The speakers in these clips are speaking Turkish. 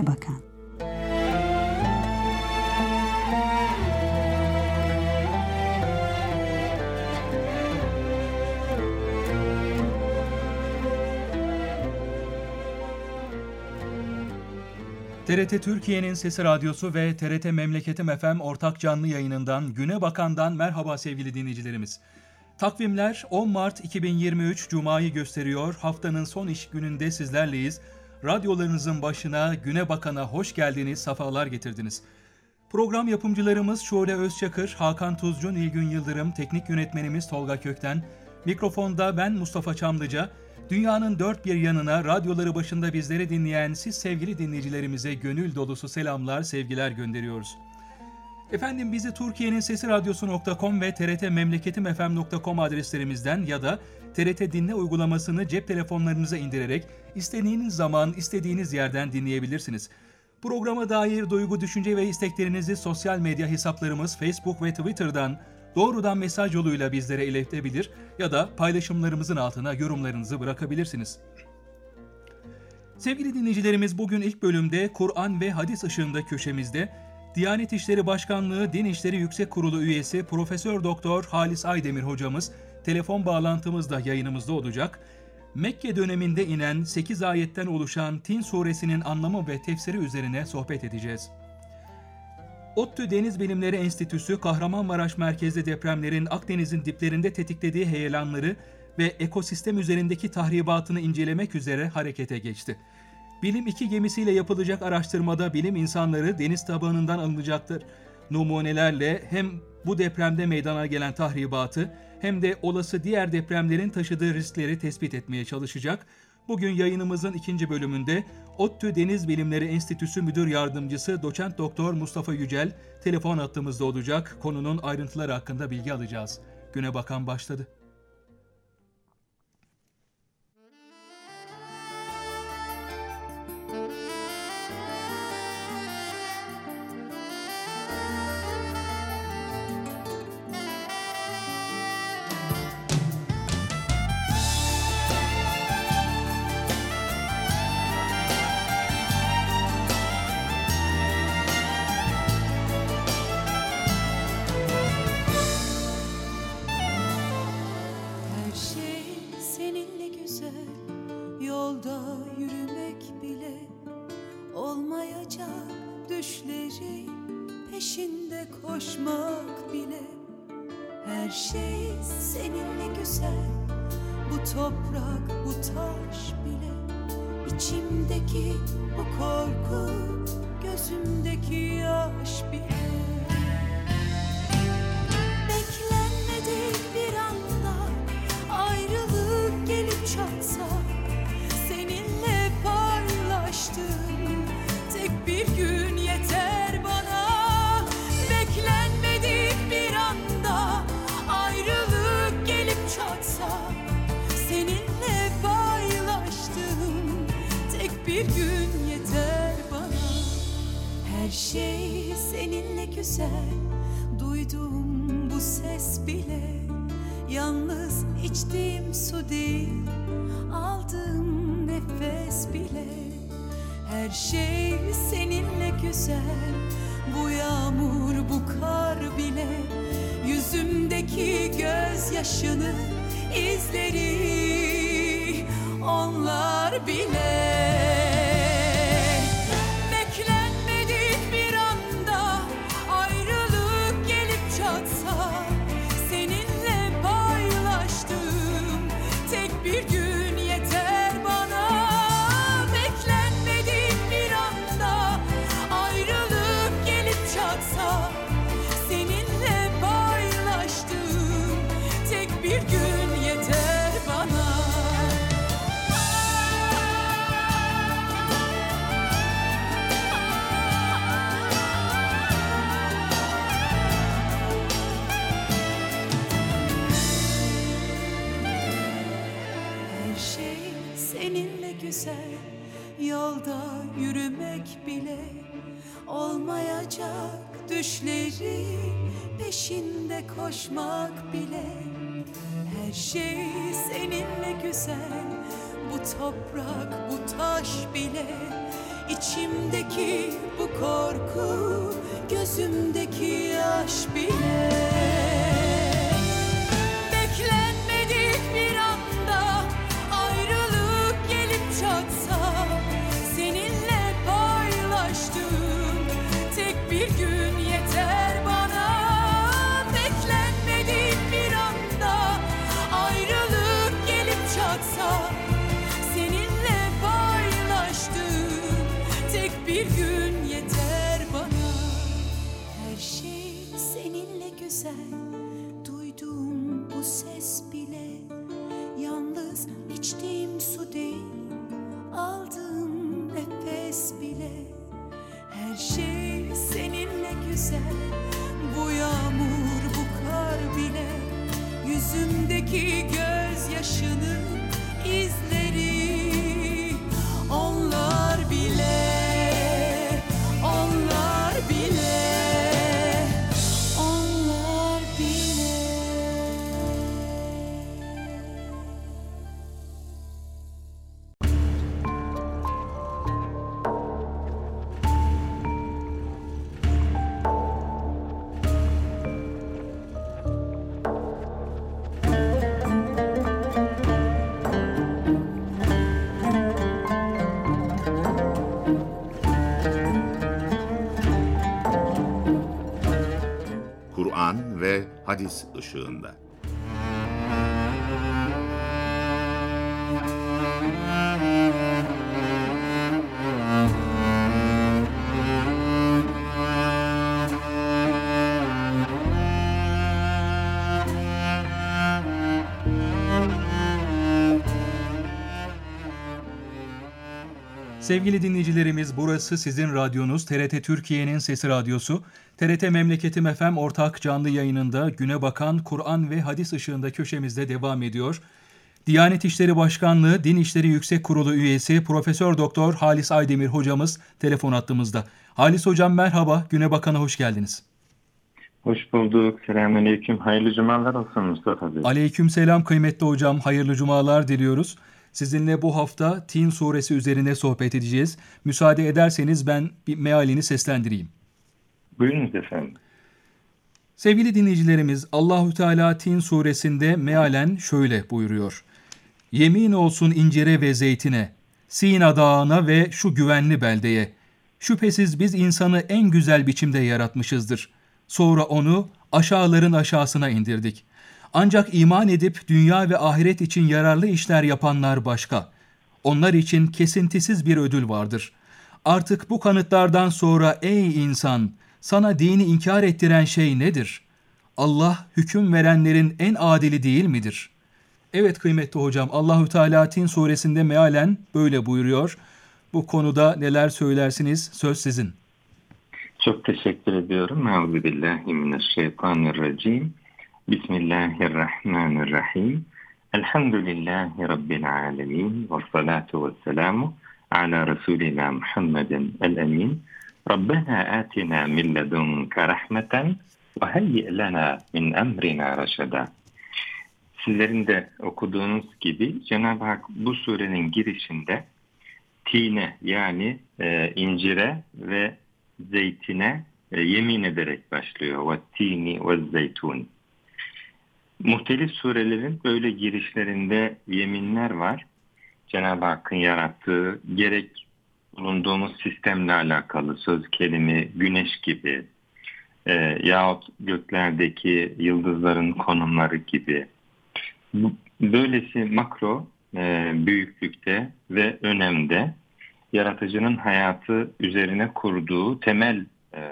Güne Bakan. TRT Türkiye'nin Sesi Radyosu ve TRT Memleketim FM ortak canlı yayınından Güne Bakan'dan merhaba sevgili dinleyicilerimiz. Takvimler 10 Mart 2023 Cuma'yı gösteriyor. Haftanın son iş gününde sizlerleyiz. Radyolarınızın başına Güne Bakan'a hoş geldiniz, safalar getirdiniz. Program yapımcılarımız Şule Özçakır, Hakan Tuzcu, Nilgün Yıldırım, teknik yönetmenimiz Tolga Kökten, mikrofonda ben Mustafa Çamlıca. Dünyanın dört bir yanına radyoları başında bizleri dinleyen siz sevgili dinleyicilerimize gönül dolusu selamlar, sevgiler gönderiyoruz. Efendim bizi Türkiye'nin Sesi Radyosu.com ve trtmemleketimfm.com adreslerimizden ya da TRT Dinle uygulamasını cep telefonlarınıza indirerek istediğiniz zaman, istediğiniz yerden dinleyebilirsiniz. Programa dair duygu, düşünce ve isteklerinizi sosyal medya hesaplarımız Facebook ve Twitter'dan doğrudan mesaj yoluyla bizlere iletebilir ya da paylaşımlarımızın altına yorumlarınızı bırakabilirsiniz. Sevgili dinleyicilerimiz, bugün ilk bölümde Kur'an ve Hadis ışığında köşemizde Diyanet İşleri Başkanlığı Din İşleri Yüksek Kurulu üyesi Profesör Doktor Halis Aydemir hocamız telefon bağlantımızda yayınımızda olacak. Mekke döneminde inen 8 ayetten oluşan Tin suresinin anlamı ve tefsiri üzerine sohbet edeceğiz. ODTÜ Deniz Bilimleri Enstitüsü Kahramanmaraş merkezli depremlerin Akdeniz'in diplerinde tetiklediği heyelanları ve ekosistem üzerindeki tahribatını incelemek üzere harekete geçti. Bilim 2 gemisiyle yapılacak araştırmada bilim insanları deniz tabanından alınacaktır numunelerle hem bu depremde meydana gelen tahribatı hem de olası diğer depremlerin taşıdığı riskleri tespit etmeye çalışacak. Bugün yayınımızın ikinci bölümünde ODTÜ Deniz Bilimleri Enstitüsü Müdür Yardımcısı Doçent Doktor Mustafa Yücel telefon hattımızda olacak. Konunun ayrıntıları hakkında bilgi alacağız. Güne Bakan başladı. Koşmak bile, her şey seninle güzel. Bu toprak, bu taş bile, içimdeki bu korku, gözümdeki yaş bile. Beklenmedik bir anda ayrılık gelip çatsa, seninle paylaştığım tek bir gün yeter bana. Beklenmedik bir anda ayrılık gelip çatsa, seninle paylaştığım tek bir gün yeter bana. Her şey seninle güzel, duyduğum bu ses bile yalnız içtiğim su değil, aldığım nefes bile. Her şey seninle güzel, bu yağmur, bu kar bile, yüzümdeki gözyaşını izleri, onlar bile. Beklenmedik bir anda ayrılık gelip çatsa, seninle paylaştığım tek bir gün yeter bana. Beklenmedik bir anda ayrılık gelip çatsa, seninle paylaştığım tek bir gün yeter bana. Her şey seninle güzel, yolda yürümek bile olmayacak, düşleri peşinde koşmak bile. Her şey seninle güzel, bu toprak, bu taş bile, İçimdeki bu korku, gözümdeki yaş bile. Beklenmedik bir anda ayrılık gelip çatsa, seninle paylaştığım tek bir gün yeter bana. Beklenmedik bir anda ayrılık gelip çatsa, seninle paylaştığım tek bir gün yeter bana. Her şey seninle güzel, duyduğum bu ses bile yalnız içtiğim su değil, aldığım nefes bile. Her şey seninle güzel, bu yağmur, bu kar bile, yüzümdeki gözyaşının izleri. Onlar bile, onlar bile, onlar bile. Kur'an ve hadis ışığında. Sevgili dinleyicilerimiz, burası sizin radyonuz TRT Türkiye'nin Sesi Radyosu. TRT Memleketim FM ortak canlı yayınında Güne Bakan Kur'an ve Hadis Işığında köşemizde devam ediyor. Diyanet İşleri Başkanlığı Din İşleri Yüksek Kurulu üyesi Profesör Doktor Halis Aydemir hocamız telefon hattımızda. Halis hocam merhaba, Güne Bakan'a hoş geldiniz. Hoş bulduk. Selamünaleyküm. Hayırlı cumalar olsun Mustafa Bey. Aleykümselam kıymetli hocam, hayırlı cumalar diliyoruz. Sizinle bu hafta Tin suresi üzerine sohbet edeceğiz. Müsaade ederseniz ben bir mealini seslendireyim. Buyurunuz efendim. Sevgili dinleyicilerimiz, Allahü Teala Tin suresinde mealen şöyle buyuruyor. Yemin olsun incire ve zeytine, Sina dağına ve şu güvenli beldeye. Şüphesiz biz insanı en güzel biçimde yaratmışızdır. Sonra onu aşağıların aşağısına indirdik. Ancak iman edip dünya ve ahiret için yararlı işler yapanlar başka. Onlar için kesintisiz bir ödül vardır. Artık bu kanıtlardan sonra ey insan, sana dini inkar ettiren şey nedir? Allah hüküm verenlerin en adili değil midir? Evet kıymetli hocam, Allahü Teala Tin suresinde mealen böyle buyuruyor. Bu konuda neler söylersiniz? Söz sizin. Çok teşekkür ediyorum. Euzubillahimineşşeytanirracim. Bismillahirrahmanirrahim. Elhamdülillahi Rabbil alemin. Ve salatu ve selamu ala Resulina Muhammedin el-emin. Rabbena atina min ledunke rahmeten ve hayyi lana min emrina raşada. Sizlerin de okuduğunuz gibi Cenab-ı Hak bu surenin girişinde tine yani incire ve zeytine yemin ederek başlıyor. Ve tini ve zeytun. Muhtelif surelerin böyle girişlerinde yeminler var. Cenab-ı Hakk'ın yarattığı gerek bulunduğumuz sistemle alakalı söz kelime güneş gibi yahut göklerdeki yıldızların konumları gibi böylesi makro büyüklükte ve önemde yaratıcının hayatı üzerine kurduğu temel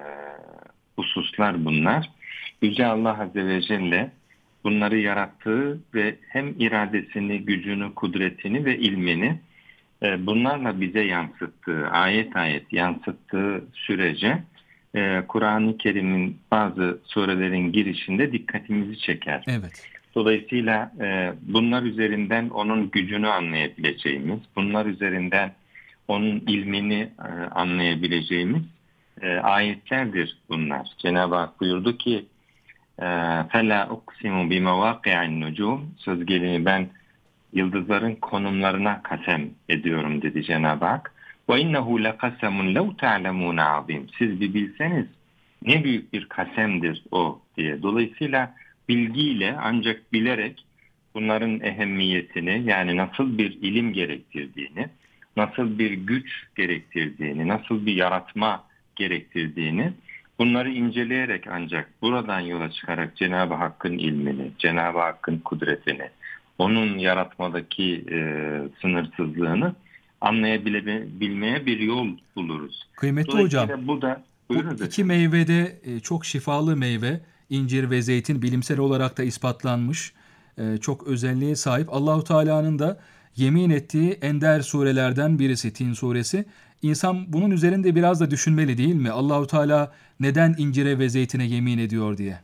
hususlar bunlar. Yüce Allah Azze ve Celle bunları yarattığı ve hem iradesini, gücünü, kudretini ve ilmini bunlarla bize yansıttığı, ayet ayet yansıttığı sürece Kur'an-ı Kerim'in bazı surelerin girişinde dikkatimizi çeker. Evet. Dolayısıyla bunlar üzerinden onun gücünü anlayabileceğimiz, bunlar üzerinden onun ilmini anlayabileceğimiz ayetlerdir bunlar. Cenab-ı Hak buyurdu ki فَلَا اُقْسِمُ بِمَوَاقِعَ النُّجُومِ Söz gelimi ben yıldızların konumlarına kasem ediyorum dedi Cenab-ı Hak. وَاِنَّهُ لَقَسَمٌ لَوْ تَعْلَمُونَ عَظِيمٌ. Siz bir bilseniz ne büyük bir kasemdir o diye. Dolayısıyla bilgiyle, ancak bilerek bunların ehemmiyetini, yani nasıl bir ilim gerektirdiğini, nasıl bir güç gerektirdiğini, nasıl bir yaratma gerektirdiğini, bunları inceleyerek, ancak buradan yola çıkarak Cenab-ı Hakk'ın ilmini, Cenab-ı Hakk'ın kudretini, onun yaratmadaki sınırsızlığını anlayabilmeye bir yol buluruz. Kıymetli hocam, Bu da bu buyurunuz iki efendim. meyve de çok şifalı meyve. İncir ve zeytin bilimsel olarak da ispatlanmış. Çok özelliğe sahip. Allahu Teala'nın da yemin ettiği ender surelerden birisi Tin suresi. İnsan bunun üzerinde biraz da düşünmeli, değil mi? Allahu Teala neden incire ve zeytine yemin ediyor diye.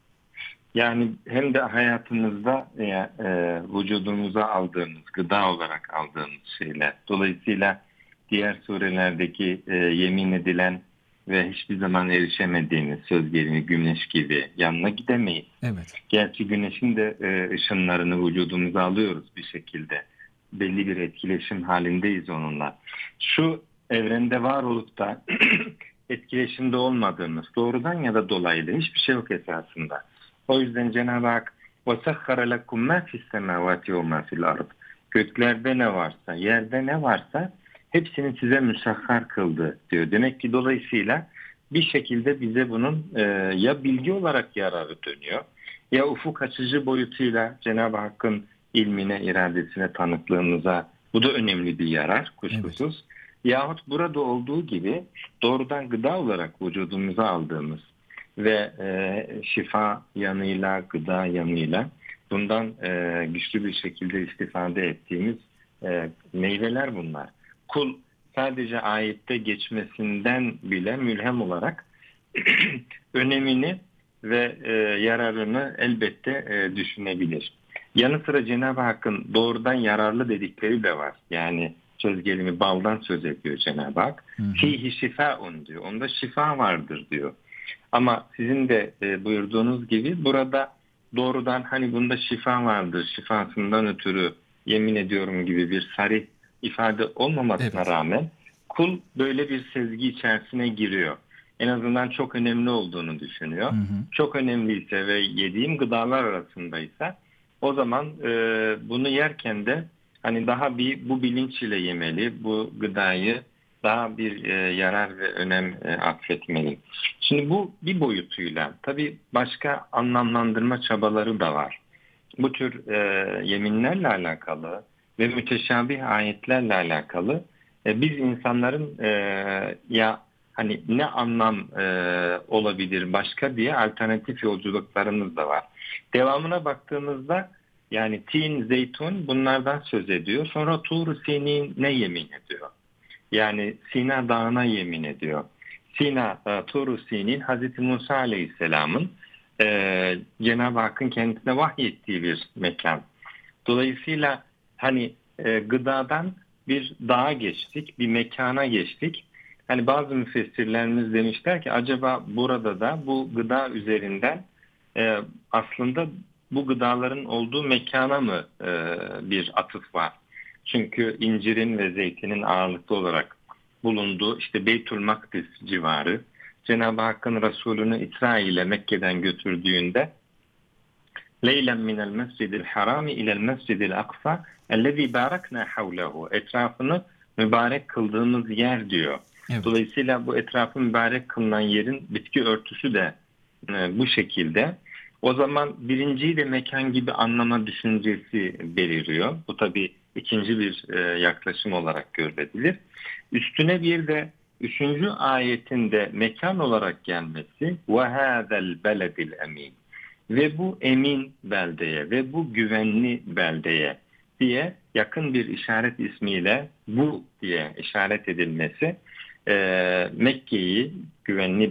Yani hem de hayatımızda vücudumuza aldığımız, gıda olarak aldığımız şeyler. Dolayısıyla diğer surelerdeki yemin edilen ve hiçbir zaman erişemediğimiz söz gelimi güneş gibi yanına gidemeyiz. Evet. Gerçi güneşin de ışınlarını vücudumuza alıyoruz bir şekilde. Belli bir etkileşim halindeyiz onunla. Şu evrende var olup da etkileşimde olmadığımız, doğrudan ya da dolaylı hiçbir şey yok esasında. O yüzden Cenab-ı Hak وَسَخَّرَ لَكُمْ مَا فِي السَّمَاوَاتِ وَمَا فِي الْأَرْضِ. Göklerde ne varsa, yerde ne varsa hepsini size müsahhar kıldı diyor. Demek ki dolayısıyla bir şekilde bize bunun ya bilgi olarak yararı dönüyor, ya ufuk açıcı boyutuyla Cenab-ı Hakk'ın ilmine, iradesine tanıklığımıza, bu da önemli bir yarar kuşkusuz. Evet. Yahut burada olduğu gibi doğrudan gıda olarak vücudumuza aldığımız ve şifa yanıyla, gıda yanıyla bundan güçlü bir şekilde istifade ettiğimiz meyveler bunlar. Kul sadece ayette geçmesinden bile mülhem olarak önemini ve yararını elbette düşünebilir. Yanı sıra Cenab-ı Hakk'ın doğrudan yararlı dedikleri de var. Yani söz gelimi baldan söz ediyor Cenab-ı Hak. Fihi şifaun diyor. Onda şifa vardır diyor. Ama sizin de buyurduğunuz gibi burada doğrudan hani bunda şifa vardır, şifasından ötürü yemin ediyorum gibi bir sarih ifade olmamasına rağmen kul böyle bir sezgi içerisine giriyor. En azından çok önemli olduğunu düşünüyor. Çok önemliyse ve yediğim gıdalar arasındaysa o zaman bunu yerken de hani daha bu bilinç ile yemeli, bu gıdayı daha bir yarar ve önem atfetmeli. Şimdi bu bir boyutuyla tabii başka anlamlandırma çabaları da var. Bu tür yeminlerle alakalı ve müteşabih ayetlerle alakalı biz insanların ya hani ne anlam olabilir başka diye alternatif yolculuklarımız da var. Devamına baktığımızda yani tin, zeytun bunlardan söz ediyor. Sonra Tur-u Sinin'e yemin ediyor. Yani Sina Dağı'na yemin ediyor. Sina, Tur-u Sinin, Hazreti Musa Aleyhisselam'ın Cenab-ı Hakk'ın kendisine vahyettiği bir mekan. Dolayısıyla hani gıdadan bir dağa geçtik, bir mekana geçtik. Hani bazı müfessirlerimiz demişler ki acaba burada da bu gıda üzerinden aslında bu gıdaların olduğu mekana mı bir atıf var? Çünkü incirin ve zeytinin ağırlıklı olarak bulunduğu işte Beytül Makdis civarı, Cenab-ı Hakk'ın Resulünü İsra ile Mekke'den götürdüğünde Leylen minel mescidil harami ilel mescidil aksa ellezî bâreknâ havlehu, etrafını mübarek kıldığımız yer diyor. Evet. Dolayısıyla bu etrafı mübarek kılınan yerin bitki örtüsü de bu şekilde. O zaman birinciyi de mekan gibi anlama düşüncesi beliriyor. Bu tabii ikinci bir yaklaşım olarak görülebilir. Üstüne bir de 3. ayetinde mekan olarak gelmesi وَهَذَا الْبَلَدِ الْاَمِينَ ve bu emin beldeye ve bu güvenli beldeye diye yakın bir işaret ismiyle bu diye işaret edilmesi Mekke'yi güvenli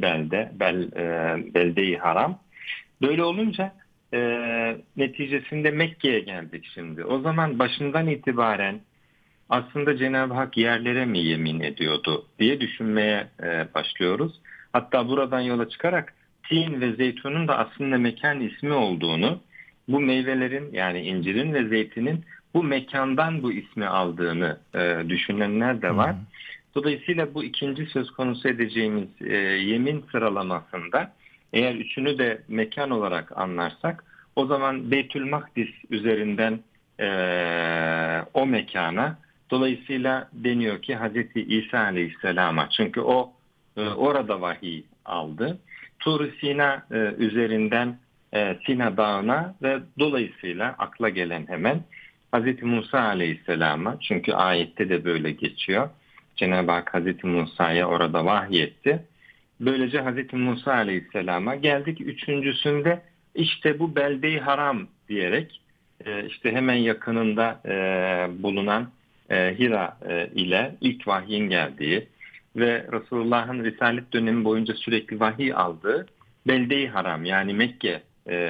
belde-i haram. Böyle olunca neticesinde Mekke'ye geldik şimdi. O zaman başından itibaren aslında Cenab-ı Hak yerlere mi yemin ediyordu diye düşünmeye başlıyoruz. Hatta buradan yola çıkarak tin ve zeytunun da aslında mekan ismi olduğunu, bu meyvelerin yani incirin ve zeytinin bu mekandan bu ismi aldığını düşünenler de var. Dolayısıyla bu ikinci söz konusu edeceğimiz yemin sıralamasında eğer üçünü de mekan olarak anlarsak o zaman Beytül Makdis üzerinden o mekana, dolayısıyla deniyor ki Hazreti İsa Aleyhisselam'a, çünkü o orada vahiy aldı. Tur Sina üzerinden Sina Dağı'na ve dolayısıyla akla gelen hemen Hazreti Musa Aleyhisselam'a, çünkü ayette de böyle geçiyor. Cenab-ı Hak Hazreti Musa'ya orada vahyetti. Böylece Hazreti Musa Aleyhisselam'a geldik. Üçüncüsünde işte bu belde-i haram diyerek işte hemen yakınında bulunan Hira ile ilk vahyin geldiği ve Resulullah'ın Risalet dönemi boyunca sürekli vahiy aldığı belde-i haram, yani Mekke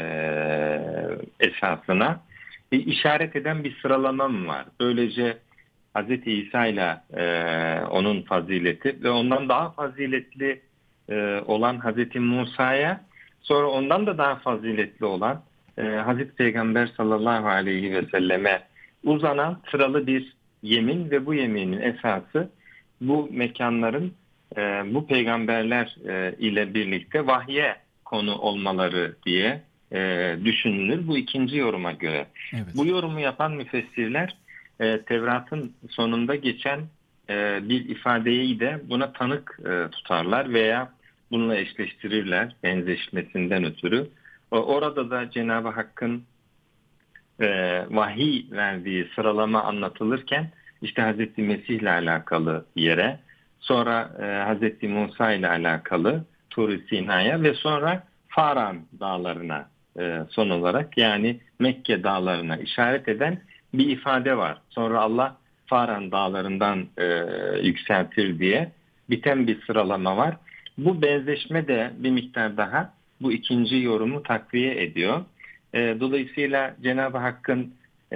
esasına işaret eden bir sıralamam var. Böylece Hz. İsa ile onun fazileti ve ondan daha faziletli olan Hz. Musa'ya, sonra ondan da daha faziletli olan Hz. Peygamber sallallahu aleyhi ve selleme uzanan sıralı bir yemin ve bu yeminin esası bu mekanların bu peygamberler ile birlikte vahye konu olmaları diye düşünülür. Bu ikinci yoruma göre. Evet. Bu yorumu yapan müfessirler Tevrat'ın sonunda geçen bir ifadeyi de buna tanık tutarlar veya bununla eşleştirirler benzeşmesinden ötürü. Orada da Cenab-ı Hakk'ın vahiy verdiği sıralama anlatılırken işte Hz. Mesih ile alakalı yere, sonra Hz. Musa ile alakalı Tur-i Sina'ya ve sonra Faran dağlarına son olarak, yani Mekke dağlarına işaret eden bir ifade var. Sonra Allah Faran dağlarından yükseltir diye biten bir sıralama var. Bu benzeşme de bir miktar daha bu ikinci yorumu takviye ediyor. Dolayısıyla Cenab-ı Hakk'ın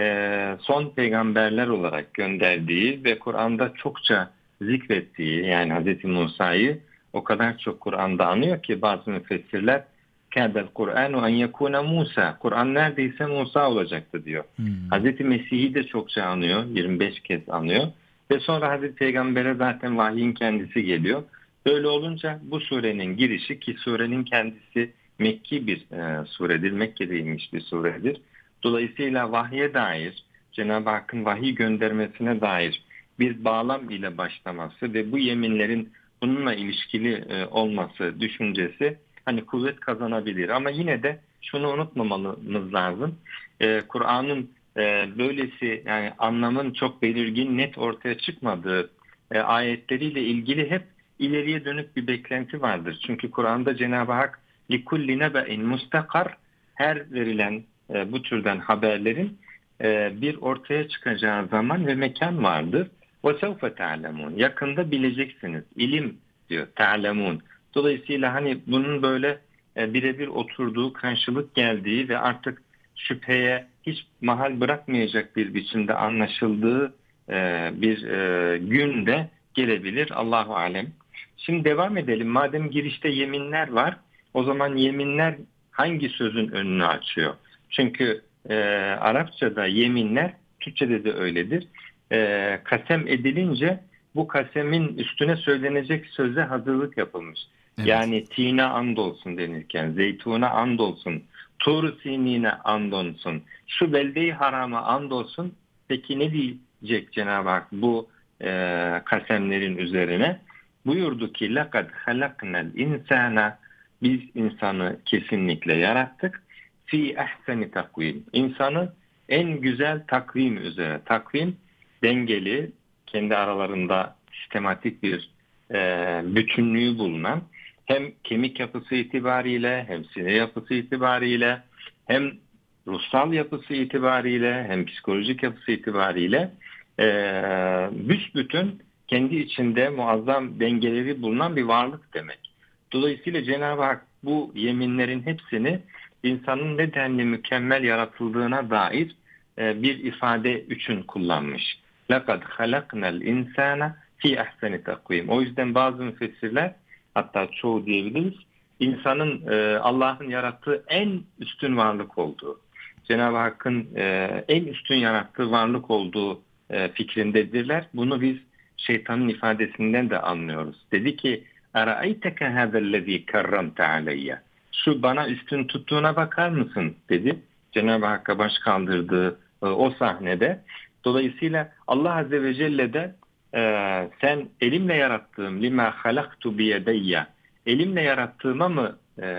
son peygamberler olarak gönderdiği ve Kur'an'da çokça zikrettiği, yani Hz. Musa'yı o kadar çok Kur'an'da anıyor ki bazı müfessirler kâdel Kur'anu en yekûne Musa, Kur'an neredeyse Musa olacaktı diyor. Hz. Mesih'i de çokça anıyor, 25 kez anıyor ve sonra Hz. Peygamber'e zaten vahyin kendisi geliyor. Böyle olunca bu surenin girişi, ki surenin kendisi Mekki bir suredir, Mekke'de inmiş bir suredir. Dolayısıyla vahye dair, Cenab-ı Hakk'ın vahiy göndermesine dair bir bağlam ile başlaması ve bu yeminlerin bununla ilişkili olması düşüncesi hani kuvvet kazanabilir. Ama yine de şunu unutmamamız lazım. Kur'an'ın böylesi, yani anlamın çok belirgin, net ortaya çıkmadığı ayetleriyle ilgili hep ileriye dönük bir beklenti vardır. Çünkü Kur'an'da Cenab-ı Hak likulli nebe'in mustakar, her verilen bu türden haberlerin bir ortaya çıkacağı zaman ve mekan vardır. وَسَوْفَ تَعْلَمُونَ, yakında bileceksiniz. İlim diyor, ta'lemun. Dolayısıyla hani bunun böyle birebir oturduğu, karşılık geldiği ve artık şüpheye hiç mahal bırakmayacak bir biçimde anlaşıldığı bir gün de gelebilir. Allahu alem. Şimdi devam edelim. Madem girişte yeminler var, o zaman yeminler hangi sözün önünü açıyor? Çünkü Arapçada yeminler, Türkçede de öyledir. Kasem edilince bu kasemin üstüne söylenecek söze hazırlık yapılmış. Evet. Yani tine andolsun denirken, zeytuna andolsun, tur sinine andolsun, şu belde-i harama andolsun. Peki ne diyecek Cenab-ı Hak bu kasemlerin üzerine? Buyurdu ki لَقَدْ خَلَقْنَا الْاِنْسَانَ, biz insanı kesinlikle yarattık. Fi ehseni takvim, insanı en güzel takvim üzere. Takvim dengeli, kendi aralarında sistematik bir bütünlüğü bulunan, hem kemik yapısı itibariyle, hem sinir yapısı itibariyle, hem ruhsal yapısı itibariyle, hem psikolojik yapısı itibariyle büsbütün kendi içinde muazzam dengeleri bulunan bir varlık demek. Dolayısıyla Cenab-ı Hak bu yeminlerin hepsini insanın ne denli mükemmel yaratıldığına dair bir ifade için kullanmış. لَقَدْ خَلَقْنَا الْاِنْسَانَ فِي اَحْسَنِ takvim. O yüzden bazı müfessirler, hatta çoğu diyebiliriz, insanın Allah'ın yarattığı en üstün varlık olduğu, Cenab-ı Hakk'ın en üstün yarattığı varlık olduğu fikrindedirler. Bunu biz şeytanın ifadesinden de anlıyoruz. Dedi ki "Araeyteke hâzellezî kerremte aleyye." Şu bana üstün tuttuğuna bakar mısın dedi. Cenab-ı Hakk'a baş kaldırdığı o sahnede. Dolayısıyla Allah Azze ve Celle de sen elimle yarattığım lima halaktu biyedeyye, elimle yarattığıma mı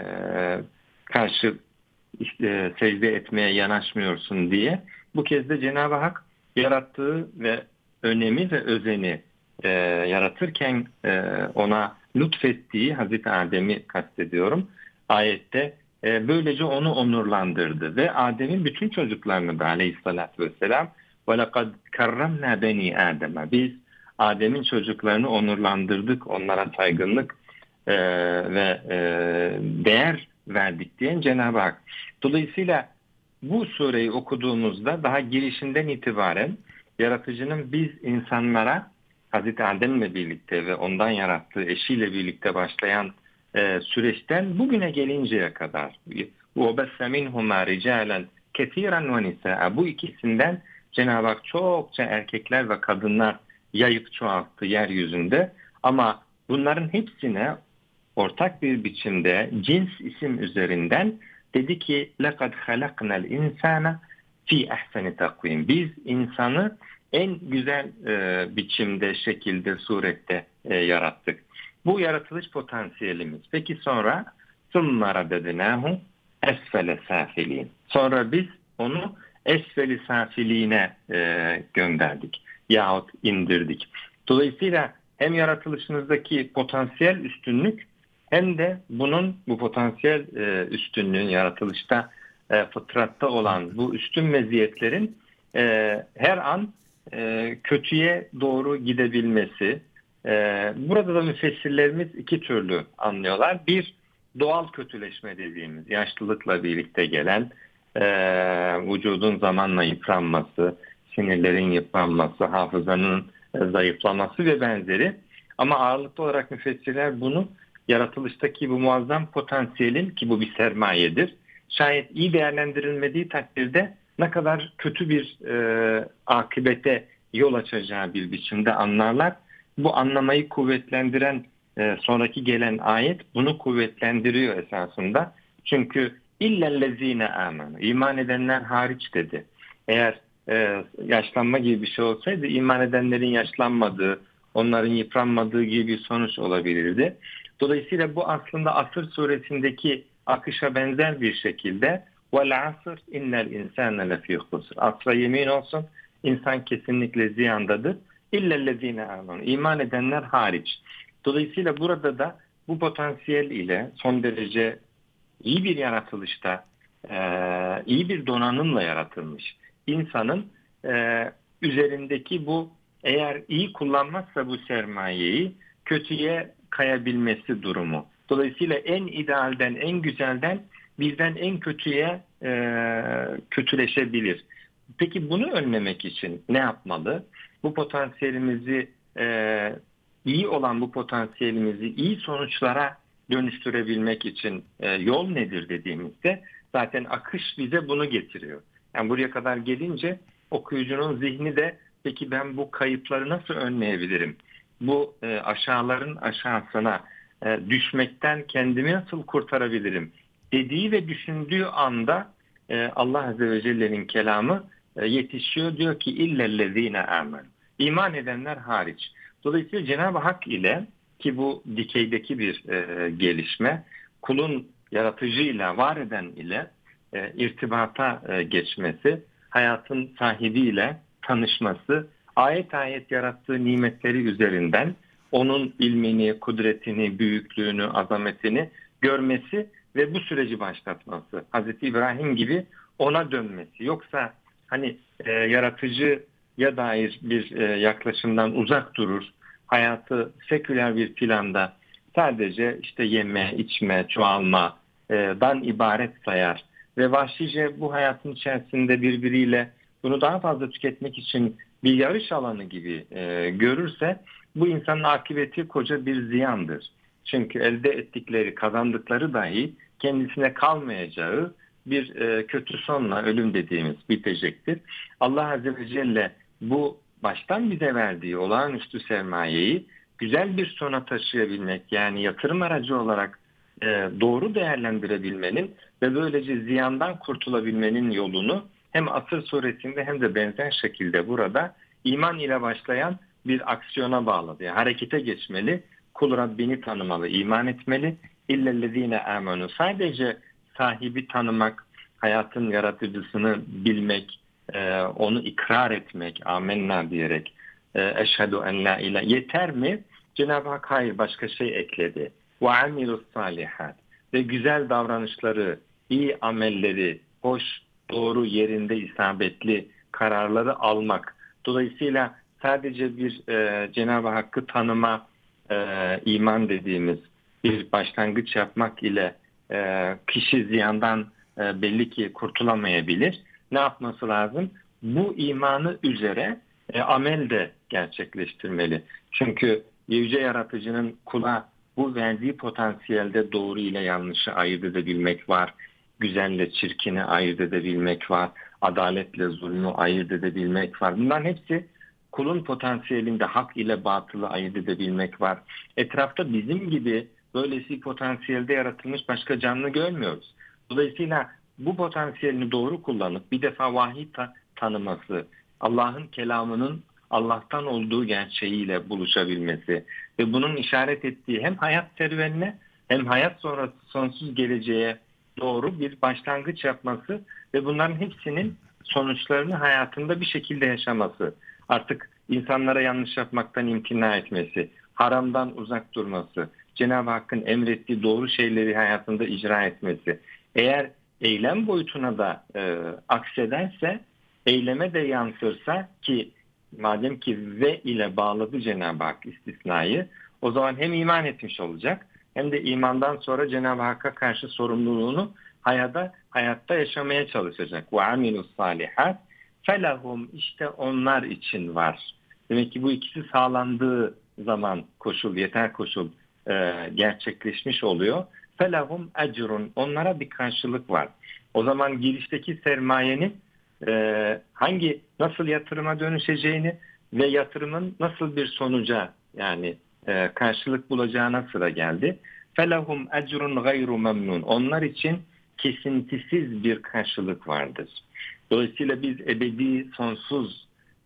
karşı secde etmeye yanaşmıyorsun diye bu kez de Cenab-ı Hak yarattığı ve önemi ve özeni yaratırken ona lütfettiği Hazreti Adem'i kastediyorum. Ayette böylece onu onurlandırdı ve Adem'in bütün çocuklarını da aleyhissalatü vesselam وَلَقَدْ كَرَّمْنَا بَنِي آدَمَ, biz Adem'in çocuklarını onurlandırdık, onlara saygınlık ve değer verdik diyen Cenab-ı Hak. Dolayısıyla bu sureyi okuduğumuzda daha girişinden itibaren yaratıcının biz insanlara Hazreti Adem'le birlikte ve ondan yarattığı eşiyle birlikte başlayan süreçten bugüne gelinceye kadar وَبَسَّ مِنْهُمَا رِجَالًا كَثِيرًا وَنِسَاءً, bu ikisinden Cenab-ı Hak çokça erkekler ve kadınlar yayıp çoğalttı yeryüzünde, ama bunların hepsine ortak bir biçimde cins isim üzerinden dedi ki لَقَدْ خَلَقْنَا الْاِنْسَانَ فِي اَحْسَنِ تَقْوِيمٍ, biz insanı en güzel biçimde, şekilde, surette yarattık. Bu yaratılış potansiyelimiz. Peki sonra ثُمَّ رَدَدْنَاهُ اَسْفَلَ سَافِلِينَ, sonra biz onu esfeli safiliğine gönderdik yahut indirdik. Dolayısıyla hem yaratılışınızdaki potansiyel üstünlük hem de bu potansiyel üstünlüğün yaratılışta fıtratta olan bu üstün meziyetlerin her an kötüye doğru gidebilmesi. Burada da müfessirlerimiz iki türlü anlıyorlar. Bir, doğal kötüleşme dediğimiz yaşlılıkla birlikte gelen vücudun zamanla yıpranması, sinirlerin yıpranması, hafızanın zayıflaması ve benzeri. Ama ağırlıklı olarak müfessirler bunu yaratılıştaki bu muazzam potansiyelin, ki bu bir sermayedir, şayet iyi değerlendirilmediği takdirde ne kadar kötü bir akıbete yol açacağı bir biçimde anlarlar. Bu anlamayı kuvvetlendiren sonraki gelen ayet bunu kuvvetlendiriyor esasında. Çünkü illellezine amenu, iman edenler hariç dedi. Eğer yaşlanma gibi bir şey olsaydı iman edenlerin yaşlanmadığı, onların yıpranmadığı gibi bir sonuç olabilirdi. Dolayısıyla bu aslında Asr suresindeki akışa benzer bir şekilde vel asr innel insane lefî husr. Asra yemin olsun, insan kesinlikle ziyandadır. İllellezine amenu, iman edenler hariç. Dolayısıyla burada da bu potansiyel ile son derece iyi bir yaratılışta, iyi bir donanımla yaratılmış insanın üzerindeki bu, eğer iyi kullanmazsa bu sermayeyi, kötüye kayabilmesi durumu. Dolayısıyla en idealden, en güzelden birden en kötüye kötüleşebilir. Peki bunu önlemek için ne yapmalı? Bu potansiyelimizi, iyi olan bu potansiyelimizi iyi sonuçlara dönüştürebilmek için yol nedir dediğimizde zaten akış bize bunu getiriyor. Yani buraya kadar gelince okuyucunun zihni de peki ben bu kayıpları nasıl önleyebilirim? Bu aşağıların aşağısına düşmekten kendimi nasıl kurtarabilirim dediği ve düşündüğü anda Allah Azze ve Celle'nin kelamı yetişiyor. Diyor ki illellezine amen. İman edenler hariç. Dolayısıyla Cenab-ı Hak ile, ki bu dikeydeki bir gelişme, kulun yaratıcıyla, var eden ile irtibata geçmesi, hayatın sahibiyle tanışması, ayet ayet yarattığı nimetleri üzerinden onun ilmini, kudretini, büyüklüğünü, azametini görmesi ve bu süreci başlatması. Hazreti İbrahim gibi ona dönmesi. Yoksa hani yaratıcıya dair bir yaklaşımdan uzak durur, hayatı seküler bir planda sadece işte yeme, içme, çoğalmadan ibaret sayar ve vahşice bu hayatın içerisinde birbiriyle bunu daha fazla tüketmek için bir yarış alanı gibi görürse bu insanın akıbeti koca bir ziyandır. Çünkü elde ettikleri, kazandıkları dahi kendisine kalmayacağı bir kötü sonla, ölüm dediğimiz, bitecektir. Allah Azze ve Celle bu baştan bize verdiği olağanüstü sermayeyi güzel bir sona taşıyabilmek, yani yatırım aracı olarak doğru değerlendirebilmenin ve böylece ziyandan kurtulabilmenin yolunu hem Asır suresinde hem de benzer şekilde burada iman ile başlayan bir aksiyona bağladı. Yani harekete geçmeli, kul Rabbini tanımalı, iman etmeli. İllellezine amenu. Sadece sahibi tanımak, hayatın yaratıcısını bilmek, onu ikrar etmek, amenna diyerek, eşhedü en la ilahe yeter mi? Cenab-ı Hak hayır, başka şey ekledi. Ve amilus salihat. Ve güzel davranışları, iyi amelleri, hoş, doğru, yerinde isabetli kararları almak. Dolayısıyla sadece bir Cenab-ı Hakk'ı tanıma, iman dediğimiz bir başlangıç yapmak ile kişi ziyandan belli ki kurtulamayabilir. Ne yapması lazım? Bu imanı üzere amel de gerçekleştirmeli. Çünkü yüce yaratıcının kula bu verdiği potansiyelde doğru ile yanlışı ayırt edebilmek var. Güzelle çirkini ayırt edebilmek var. Adaletle zulmü ayırt edebilmek var. Bunların hepsi kulun potansiyelinde hak ile batılı ayırt edebilmek var. Etrafta bizim gibi böylesi potansiyelde yaratılmış başka canlı görmüyoruz. Dolayısıyla bu potansiyelini doğru kullanıp bir defa vahiy tanıması, Allah'ın kelamının Allah'tan olduğu gerçeğiyle buluşabilmesi ve bunun işaret ettiği hem hayat serüvenine hem hayat sonrası sonsuz geleceğe doğru bir başlangıç yapması ve bunların hepsinin sonuçlarını hayatında bir şekilde yaşaması. Artık insanlara yanlış yapmaktan imtina etmesi, haramdan uzak durması, Cenab-ı Hakk'ın emrettiği doğru şeyleri hayatında icra etmesi. Eğer eylem boyutuna da aksederse, eyleme de yansırsa ki madem ki ve ile bağladı Cenab-ı Hak istisnayı, o zaman hem iman etmiş olacak hem de imandan sonra Cenab-ı Hakk'a karşı sorumluluğunu hayatta yaşamaya çalışacak. Ve amilus salihat felahum, işte onlar için var. Demek ki bu ikisi sağlandığı zaman yeter koşul gerçekleşmiş oluyor. Felahum ecrun, onlara bir karşılık var. O zaman girişteki sermayenin nasıl yatırıma dönüşeceğini ve yatırımın nasıl bir sonuca yani karşılık bulacağına sıra geldi. Felahum ecrun gayru memnun, onlar için kesintisiz bir karşılık vardır. Dolayısıyla biz ebedi, sonsuz,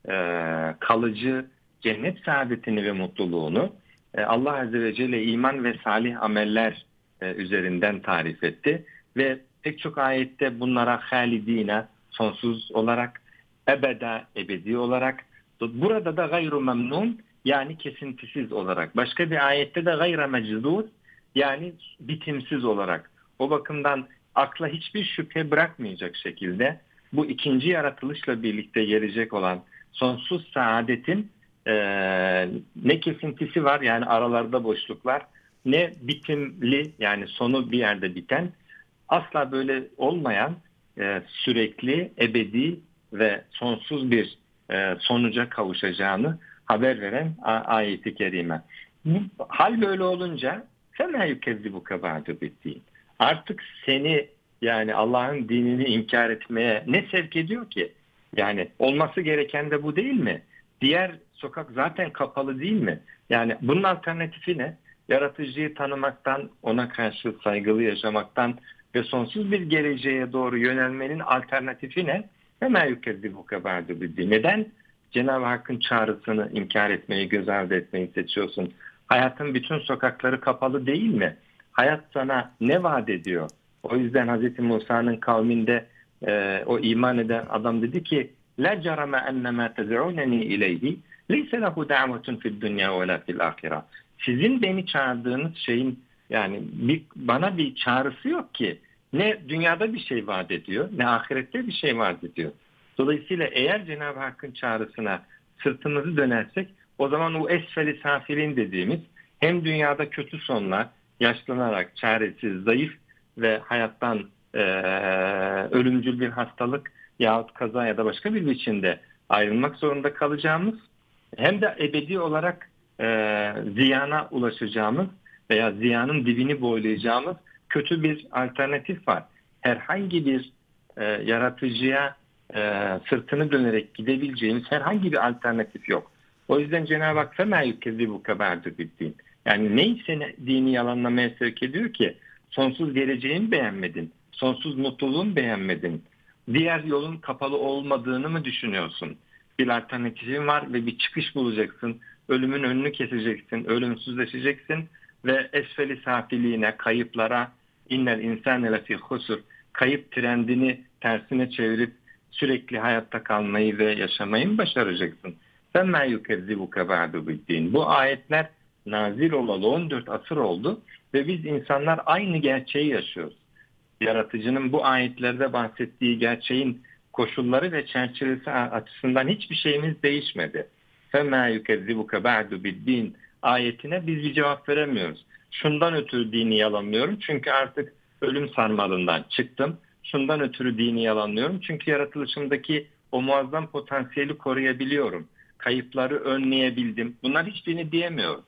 kalıcı cennet saadetini ve mutluluğunu Allah Azze ve Celle iman ve salih ameller üzerinden tarif etti. Ve pek çok ayette bunlara halidine, sonsuz olarak, ebeda, ebedi olarak, burada da gayru memnun, yani kesintisiz olarak. Başka bir ayette de gayra mecdud, yani bitimsiz olarak. O bakımdan akla hiçbir şüphe bırakmayacak şekilde bu ikinci yaratılışla birlikte gelecek olan sonsuz saadetin ne kesintisi var, yani aralarda boşluklar, ne bitimli, yani sonu bir yerde biten, asla böyle olmayan sürekli, ebedi ve sonsuz bir sonuca kavuşacağını haber veren ayet-i kerime. Hal böyle olunca فَمَا يُكَذِّبُكَ بَعْدُ بِالدِّينِ, artık seni, yani Allah'ın dinini inkar etmeye ne sevk ediyor ki? Yani olması gereken de bu değil mi? Diğer sokak zaten kapalı değil mi? Yani bunun alternatifi ne? Yaratıcıyı tanımaktan, ona karşı saygılı yaşamaktan ve sonsuz bir geleceğe doğru yönelmenin alternatifi ne? Hemen yukezzibuke ba'du biddin. Neden Cenab-ı Hakk'ın çağrısını inkar etmeyi, göz ardı etmeyi seçiyorsun? Hayatın bütün sokakları kapalı değil mi? Hayat sana ne vaat ediyor? O yüzden Hz. Musa'nın kavminde o iman eden adam dedi ki la carama ennema tez'uneni ileyhi leyse lehu da'vetun fid dunya ve la fil ahire. Sizin beni çağırdığınız şeyin, yani bana bir çağrısı yok ki. Ne dünyada bir şey vaat ediyor, ne ahirette bir şey vaat ediyor. Dolayısıyla eğer Cenab-ı Hakk'ın çağrısına sırtımızı dönersek, o zaman o esfel-i safirin dediğimiz, hem dünyada kötü sonlar, yaşlanarak, çaresiz, zayıf ve hayattan ölümcül bir hastalık yahut kaza ya da başka bir biçimde ayrılmak zorunda kalacağımız, hem de ebedi olarak ziyana ulaşacağımız veya ziyanın dibini boylayacağımız kötü bir alternatif var. Herhangi bir yaratıcıya sırtını dönerek gidebileceğimiz herhangi bir alternatif yok. O yüzden Cenab-ı Hak فَمَا يُكَذِّبُكَ بَعْدُ بِالدِّينِ Yani neyi seni dini yalanlamaya sevk ediyor ki? Sonsuz geleceğini beğenmedin. Sonsuz mutluluğunu beğenmedin. Diğer yolun kapalı olmadığını mı düşünüyorsun? Bir alternatifin var ve bir çıkış bulacaksın. Ölümün önünü keseceksin. Ölümsüzleşeceksin ve esfeli safiliğine, kayıplara, innel insane lefî husur, kayıp trendini tersine çevirip sürekli hayatta kalmayı ve yaşamayı mı başaracaksın? فَمَا يُكَذِّبُكَ بَعْدُ بِالدِّينِ Bu ayetler nazil olalı 14 asır oldu ve biz insanlar aynı gerçeği yaşıyoruz. Yaratıcının bu ayetlerde bahsettiği gerçeğin koşulları ve çerçevesi açısından hiçbir şeyimiz değişmedi. فَمَا يُكَذِّبُكَ بَعْدُ بِالدِّينِ ayetine biz bir cevap veremiyoruz. Şundan ötürü dini yalanlıyorum çünkü artık ölüm sarmalından çıktım. Şundan ötürü dini yalanlıyorum çünkü yaratılışımdaki o muazzam potansiyeli koruyabiliyorum. Kayıpları önleyebildim. Bunlar hiçbirini diyemiyoruz.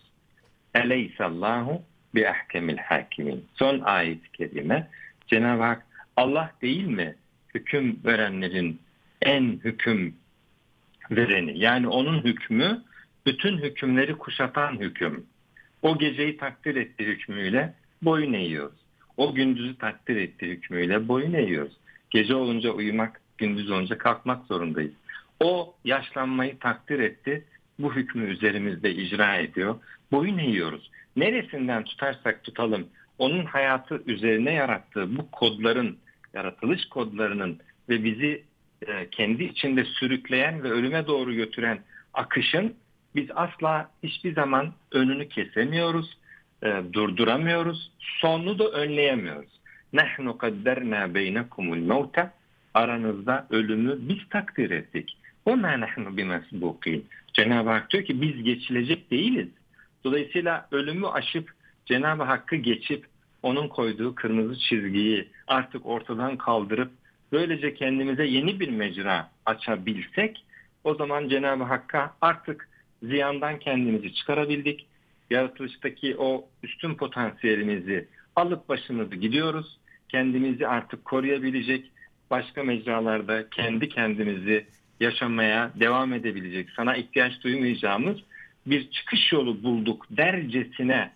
Eleysallahu bi ahkemil hakimin. Son ayet-i kerime Cenab-ı Hak Allah değil mi hüküm verenlerin en hüküm vereni? Yani onun hükmü bütün hükümleri kuşatan hüküm. O geceyi takdir etti hükmüyle boyun eğiyoruz. O gündüzü takdir etti hükmüyle boyun eğiyoruz. Gece olunca uyumak, gündüz olunca kalkmak zorundayız. O yaşlanmayı takdir etti. Bu hükmü üzerimizde icra ediyor. Boyun eğiyoruz. Neresinden tutarsak tutalım onun hayatı üzerine yarattığı bu kodların, yaratılış kodlarının ve bizi kendi içinde sürükleyen ve ölüme doğru götüren akışın biz asla hiçbir zaman önünü kesemiyoruz, durduramıyoruz, sonunu da önleyemiyoruz. Nahnu kadderna beynekumul mevte aranızda ölümü biz takdir ettik. وَمَا نَحْنُ بِمَسْبُقِينَ Cenab-ı Hak diyor ki biz geçilecek değiliz. Dolayısıyla ölümü aşıp Cenab-ı Hakk'ı geçip onun koyduğu kırmızı çizgiyi artık ortadan kaldırıp böylece kendimize yeni bir mecra açabilsek o zaman Cenab-ı Hakk'a artık ziyandan kendimizi çıkarabildik. Yaratılıştaki o üstün potansiyelimizi alıp başımızı gidiyoruz. Kendimizi artık koruyabilecek başka mecralarda kendi kendimizi yaşamaya devam edebilecek, sana ihtiyaç duymayacağımız bir çıkış yolu bulduk dercesine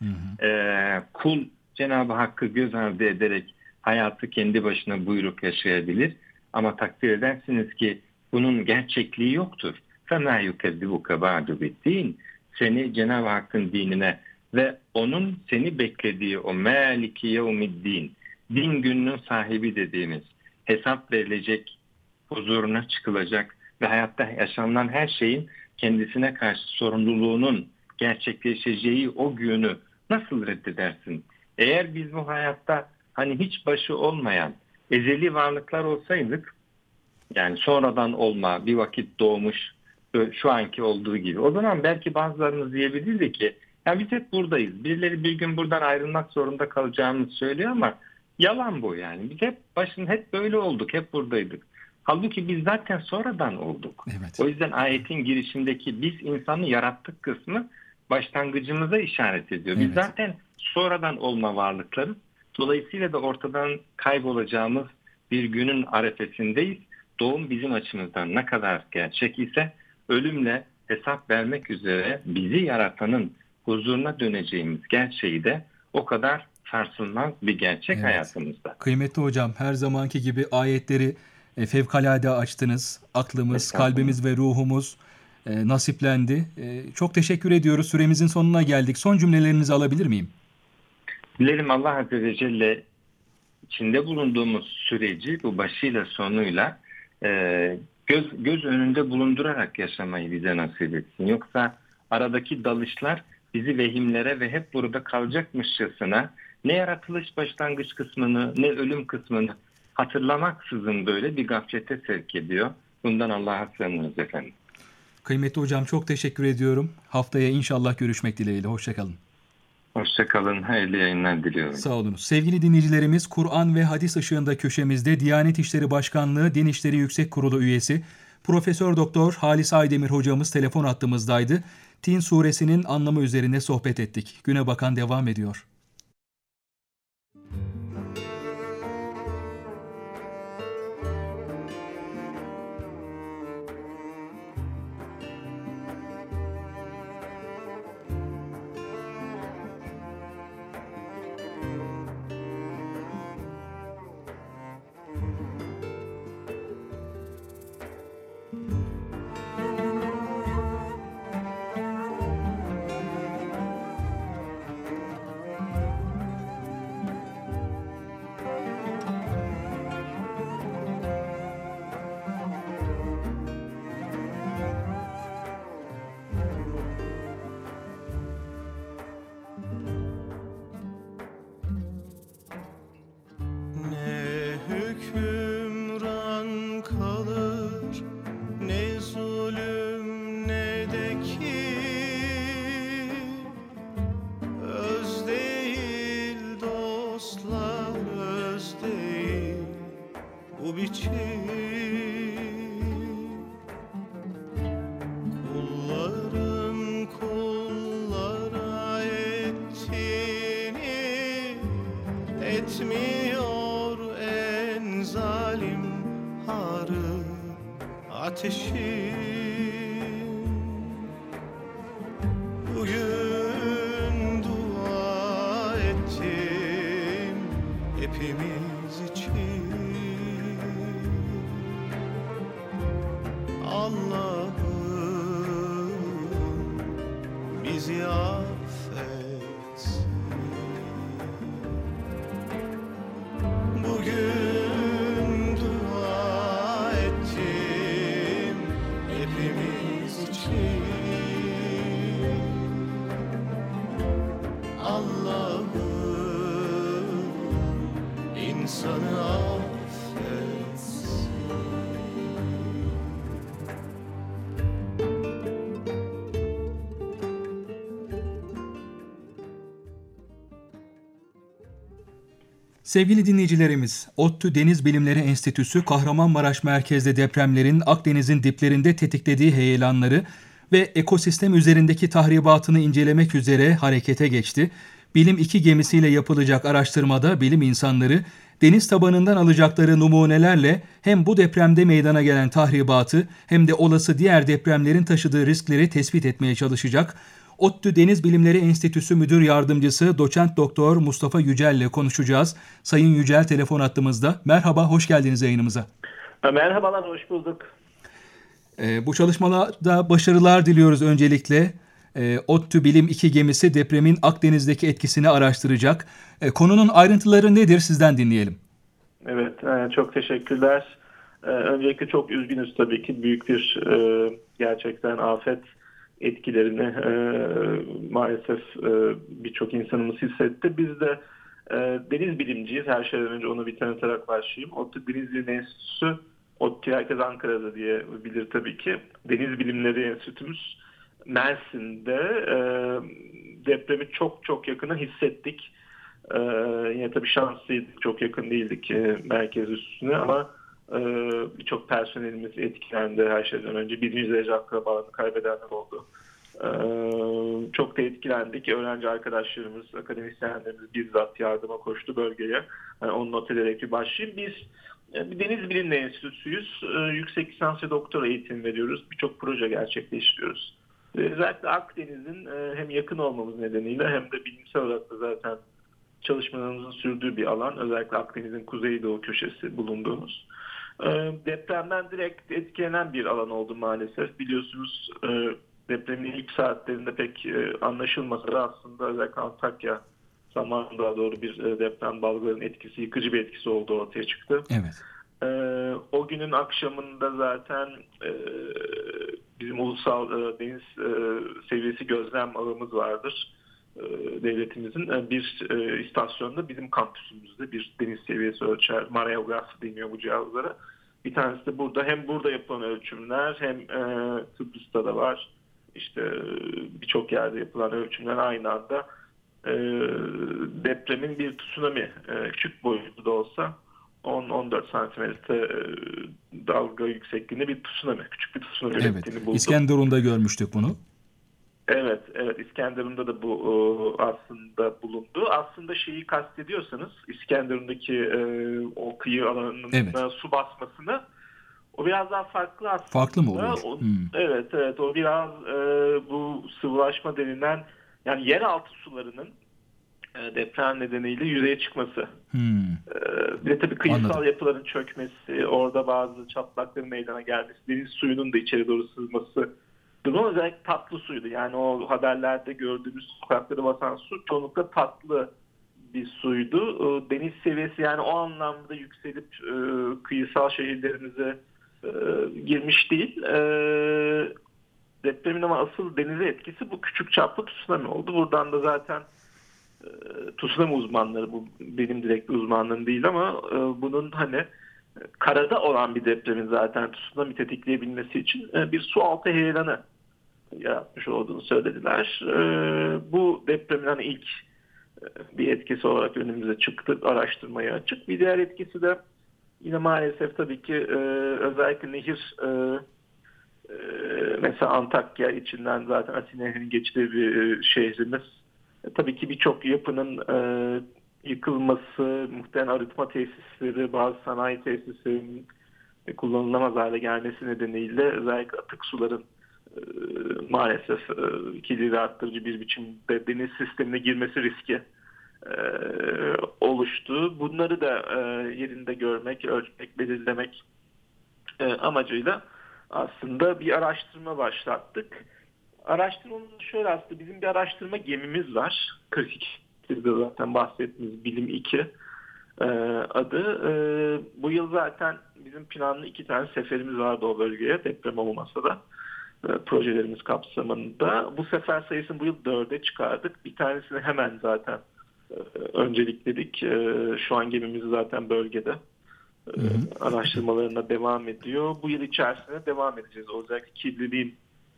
kul Cenab-ı Hakk'ı göz ardı ederek hayatı kendi başına buyruk yaşayabilir. Ama takdir edersiniz ki bunun gerçekliği yoktur. فَمَا يُكَذِّبُكَ بَعْدُ بِالدِّينِ Seni Cenab-ı Hakk'ın dinine ve onun seni beklediği o مَالِكِ يَوْمِ الدِّينِ din gününün sahibi dediğimiz hesap verilecek, huzuruna çıkılacak ve hayatta yaşanılan her şeyin kendisine karşı sorumluluğunun gerçekleşeceği o günü nasıl reddedersin? Eğer biz bu hayatta hani hiç başı olmayan ezeli varlıklar olsaydık, yani sonradan olma, bir vakit doğmuş, şu anki olduğu gibi, o zaman belki bazılarımız diyebilirdi ki ya biz hep buradayız. Birileri bir gün buradan ayrılmak zorunda kalacağımızı söylüyor ama yalan bu yani. Biz hep böyle olduk, hep buradaydık. Halbuki biz zaten sonradan olduk. Evet. O yüzden ayetin girişindeki biz insanı yarattık kısmı başlangıcımıza işaret ediyor. Biz zaten sonradan olma varlıklarız. Dolayısıyla da ortadan kaybolacağımız bir günün arefesindeyiz. Doğum bizim açımızdan ne kadar gerçek ise ölümle hesap vermek üzere bizi yaratanın huzuruna döneceğimiz gerçeği de o kadar sarsılmaz bir gerçek hayatımızda. Kıymetli hocam, her zamanki gibi ayetleri fevkalade açtınız. Aklımız, kalbimiz ve ruhumuz nasiplendi. Çok teşekkür ediyoruz. Süremizin sonuna geldik. Son cümlelerinizi alabilir miyim? Dilerim Allah Azze ve Celle içinde bulunduğumuz süreci bu başıyla sonuyla göz önünde bulundurarak yaşamayı bize nasip etsin. Yoksa aradaki dalışlar bizi vehimlere ve hep burada kalacakmışçasına ne yaratılış başlangıç kısmını ne ölüm kısmını hatırlamaksızın böyle bir gaflete sevk ediyor. Bundan Allah'a sığınırız efendim. Kıymetli hocam, çok teşekkür ediyorum. Haftaya inşallah görüşmek dileğiyle. Hoşçakalın. Hoşçakalın. Hayırlı yayınlar diliyorum. Sağ olunuz. Sevgili dinleyicilerimiz, Kur'an ve Hadis Işığında köşemizde Diyanet İşleri Başkanlığı Din İşleri Yüksek Kurulu üyesi Profesör Doktor Halis Aydemir hocamız telefon hattımızdaydı. Tin suresinin anlamı üzerine sohbet ettik. Güne Bakan devam ediyor. dostlar özdeği bu biçim. Kulların kullara ettiğini etmiyor en zalim harı ateşin. Bugün dua ettim hepimiz için. Allah'ım bizi affetsin. Bugün dua ettim hepimiz için. Allah'ım insanı affetsin. Sevgili dinleyicilerimiz, ODTÜ Deniz Bilimleri Enstitüsü Kahramanmaraş merkezli depremlerin Akdeniz'in diplerinde tetiklediği heyelanları ve ekosistem üzerindeki tahribatını incelemek üzere harekete geçti. Bilim 2 gemisiyle yapılacak araştırmada bilim insanları deniz tabanından alacakları numunelerle hem bu depremde meydana gelen tahribatı hem de olası diğer depremlerin taşıdığı riskleri tespit etmeye çalışacak. ODTÜ Deniz Bilimleri Enstitüsü Müdür Yardımcısı Doçent Doktor Mustafa Yücel ile konuşacağız. Sayın Yücel telefon hattımızda. Merhaba, hoş geldiniz yayınımıza. Merhabalar, hoş bulduk. Bu çalışmalarda başarılar diliyoruz öncelikle. ODTÜ Bilim 2 gemisi depremin Akdeniz'deki etkisini araştıracak. Konunun ayrıntıları nedir, sizden dinleyelim. Evet, çok teşekkürler. Öncelikle çok üzgünüz tabii ki. Büyük bir gerçekten afet etkilerini maalesef birçok insanımız hissetti. Biz de deniz bilimciyiz. Her şeyden önce onu bir tanıtarak başlayayım. ODTÜ Deniz Bilimleri Enstitüsü, ODTÜ herkes Ankara'da diye bilir tabii ki. Deniz Bilimleri Enstitümüz Mersin'de depremi çok çok yakından hissettik. Yine tabii şanslıydık, çok yakın değildik merkez üstüne ama birçok personelimiz etkilendi her şeyden önce. Birinci derece akrabalarını kaybedenler oldu. Çok da etkilendik. Öğrenci arkadaşlarımız, akademisyenlerimiz bizzat yardıma koştu bölgeye. Onu not ederek bir başlayayım. Biz bir Deniz Bilimleri Enstitüsü'yüz. Yüksek lisans ve doktora eğitim veriyoruz. Birçok proje gerçekleştiriyoruz. Özellikle Akdeniz'in hem yakın olmamız nedeniyle hem de bilimsel olarak da zaten çalışmalarımızın sürdüğü bir alan. Özellikle Akdeniz'in kuzeydoğu köşesi bulunduğumuz. Depremden direkt etkilenen bir alan oldu maalesef. Biliyorsunuz depremin ilk saatlerinde pek anlaşılmasa da aslında özellikle Antakya zamanında doğru bir deprem dalgalarının etkisi, yıkıcı bir etkisi olduğu ortaya çıktı. Evet. O günün akşamında zaten bizim ulusal deniz seviyesi gözlem ağımız vardır. Devletimizin bir istasyonda bizim kampüsümüzde bir deniz seviyesi ölçer. Mareograf deniyor bu cihazlara. Bir tanesi de burada. Hem burada yapılan ölçümler hem Kıbrıs'ta da var. İşte birçok yerde yapılan ölçümler aynı anda depremin bir tsunami, küçük boyutlu da olsa 10-14 santimetre dalga yüksekliğinde bir tsunami, küçük bir tsunami ürettiğini bulduk. İskenderun'da görmüştük bunu. Evet, İskenderun'da da bu aslında bulundu. Aslında şeyi kastediyorsanız İskenderun'daki o kıyı alanına su basmasını, o biraz daha farklı aslında. Farklı mı oluyor? Evet, o biraz bu sıvılaşma denilen, yani yeraltı sularının deprem nedeniyle yüzeye çıkması. Bir de tabii kıyısal yapıların çökmesi, orada bazı çatlakların meydana gelmesi, deniz suyunun da içeri doğru sızması. Durum özellikle tatlı suydu. Yani o haberlerde gördüğümüz sokakları basan su çoğunlukla tatlı bir suydu. Deniz seviyesi yani o anlamda yükselip kıyısal şehirlerimize girmiş değil. Depremin ama asıl denize etkisi bu küçük çaplı tsunami oldu. Buradan da zaten tsunami uzmanları, bu benim direkt uzmanlığım değil ama bunun hani karada olan bir depremin zaten tsunami tetikleyebilmesi için bir su altı heyelanı yaratmış olduğunu söylediler. Bu depremin hani ilk bir etkisi olarak önümüze çıktı. Araştırmaya açık. Bir diğer etkisi de yine maalesef tabii ki özellikle nehir mesela Antakya içinden zaten Atina Nehri'nin geçtiği bir şehrimiz. Tabii ki birçok yapının yıkılması, muhtemelen arıtma tesisleri, bazı sanayi tesislerinin kullanılamaz hale gelmesi nedeniyle özellikle atık suların maalesef kirliliği arttırıcı bir biçimde deniz sistemine girmesi riski oluştu. Bunları da yerinde görmek, ölçmek, belirlemek amacıyla aslında bir araştırma başlattık. Araştırmanın şöyle, aslında bizim bir araştırma gemimiz var. 42'de zaten bahsettiğimiz Bilim 2 adı. Bu yıl zaten bizim planlı 2 tane seferimiz vardı o bölgeye, deprem olmasa da projelerimiz kapsamında. Bu sefer sayısını bu yıl 4'e çıkardık. Bir tanesini hemen zaten öncelikledik. Şu an gemimiz zaten bölgede. Araştırmalarına devam ediyor. Bu yıl içerisinde devam edeceğiz. Özellikle kirliliğin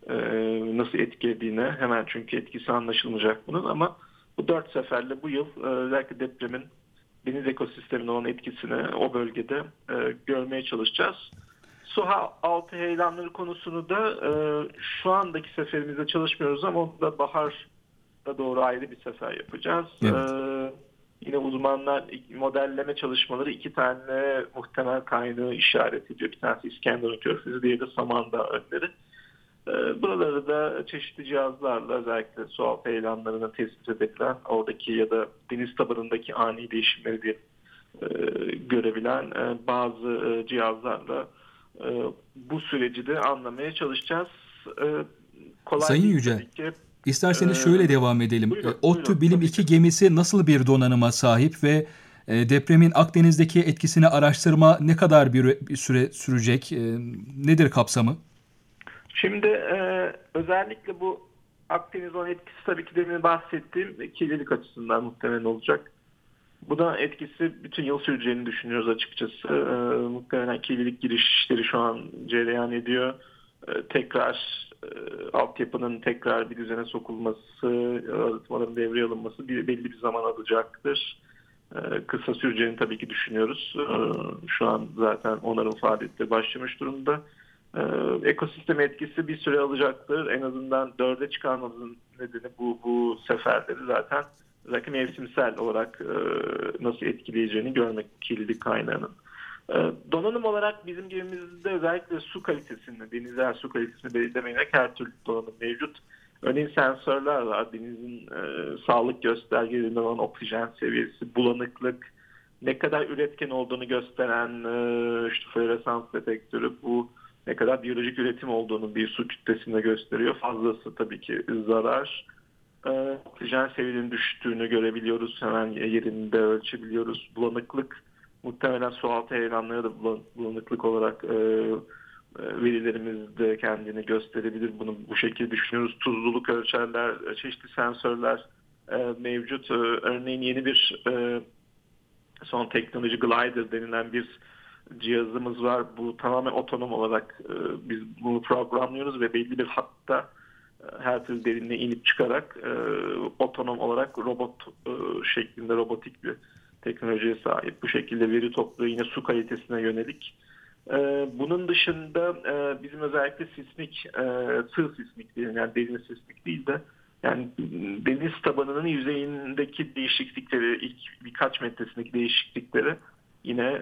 nasıl etkilediğine hemen, çünkü etkisi anlaşılmayacak bunun, ama bu 4 seferle bu yıl özellikle depremin deniz ekosistemine olan etkisini o bölgede görmeye çalışacağız. Su altı heyelanları konusunu da şu andaki seferimizde çalışmıyoruz ama onu da baharda doğru ayrı bir sefer yapacağız. Evet. Yine uzmanlar modelleme çalışmaları 2 tane muhtemel kaynağı işaret ediyor. Bir tanesi İskenderun Körfezi, diğeri de Samandağ Önleri. Buraları da çeşitli cihazlarla özellikle sualtı heyelanlarına tespit edilen, oradaki ya da deniz tabanındaki ani değişimleri diye görebilen bazı cihazlarla bu süreci de anlamaya çalışacağız. Kolay Sayın Yücel, isterseniz şöyle devam edelim. ODTÜ Bilim 2 gemisi nasıl bir donanıma sahip ve depremin Akdeniz'deki etkisini araştırma ne kadar bir süre sürecek? Nedir kapsamı? Şimdi özellikle bu Akdeniz olan etkisi tabii ki demin bahsettiğim kirlilik açısından muhtemelen olacak. Buna etkisi bütün yıl süreceğini düşünüyoruz açıkçası. Muhtemelen kirlilik girişleri şu an cereyan ediyor. Tekrar altyapının tekrar bir düzene sokulması, arıtmaların devreye alınması belli bir zaman alacaktır. Kısa süreceğini tabii ki düşünüyoruz. Şu an zaten onarım faaliyetleri başlamış durumda. Ekosistem etkisi bir süre alacaktır. En azından 4'e çıkarmamızın nedeni bu seferleri zaten özellikle mevsimsel olarak nasıl etkileyeceğini görmek, kirlilik kaynağının. Donanım olarak bizim gemimizde özellikle su kalitesini, denizler su kalitesini belirlemeyerek her türlü donanım mevcut. Örneğin sensörler var. Denizin sağlık göstergelerinden olan oksijen seviyesi, bulanıklık, ne kadar üretken olduğunu gösteren işte floresans detektörü, bu ne kadar biyolojik üretim olduğunu bir su kütlesinde gösteriyor. Fazlası tabii ki zarar. Oksijen seviyelerinin düştüğünü görebiliyoruz. Hemen yerinde ölçebiliyoruz. Bulanıklık, muhtemelen sualtı heyelanları da bulanıklık olarak verilerimizde kendini gösterebilir. Bunu bu şekilde düşünüyoruz. Tuzluluk ölçerler, çeşitli sensörler mevcut. Örneğin yeni bir son teknoloji glider denilen bir cihazımız var. Bu tamamen otonom olarak biz bunu programlıyoruz ve belli bir hatta her türlü derinliğe inip çıkarak otonom olarak robot şeklinde robotik bir teknolojiye sahip. Bu şekilde veri topluyor, yine su kalitesine yönelik. Bunun dışında bizim özellikle sismik, sığ sismik değil, yani derin sismik değil de yani deniz tabanının yüzeyindeki değişiklikleri, ilk birkaç metresindeki değişiklikleri yine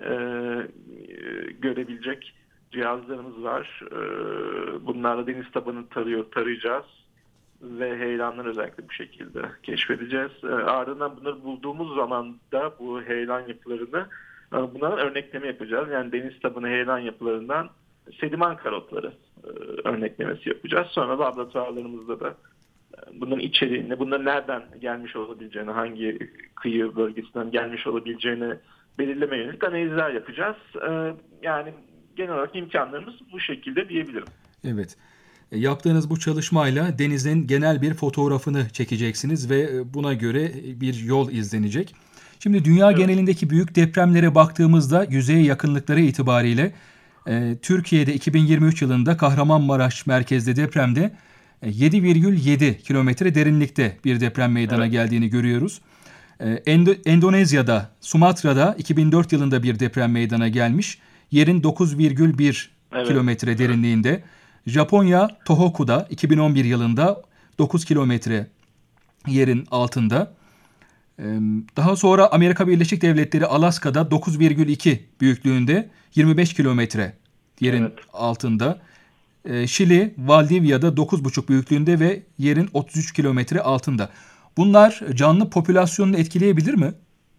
görebilecek cihazlarımız var. Bunlarla deniz tabanını tarayacağız ve heyelanları özellikle bu şekilde keşfedeceğiz. Ardından bunları bulduğumuz zaman da bu heyelan yapılarını bunlara örnekleme yapacağız. Yani deniz tabanı heyelan yapılarından sediman karotları örneklemesi yapacağız. Sonra laboratuvarlarımızda da bunların içeriğini, bunların nereden gelmiş olabileceğini, hangi kıyı bölgesinden gelmiş olabileceğini belirleme yönelik analizler yapacağız. Yani genel olarak imkanlarımız bu şekilde diyebilirim. Evet. Yaptığınız bu çalışmayla denizin genel bir fotoğrafını çekeceksiniz ve buna göre bir yol izlenecek. Şimdi dünya genelindeki büyük depremlere baktığımızda yüzeye yakınlıkları itibariyle Türkiye'de 2023 yılında Kahramanmaraş merkezli depremde 7,7 kilometre derinlikte bir deprem meydana geldiğini görüyoruz. Endonezya'da, Sumatra'da 2004 yılında bir deprem meydana gelmiş. Yerin 9,1 Evet. kilometre derinliğinde. Japonya, Tohoku'da 2011 yılında 9 kilometre yerin altında. Daha sonra Amerika Birleşik Devletleri, Alaska'da 9,2 büyüklüğünde 25 kilometre yerin Evet. altında. Şili, Valdivia'da 9,5 büyüklüğünde ve yerin 33 kilometre altında. Bunlar canlı popülasyonunu etkileyebilir mi?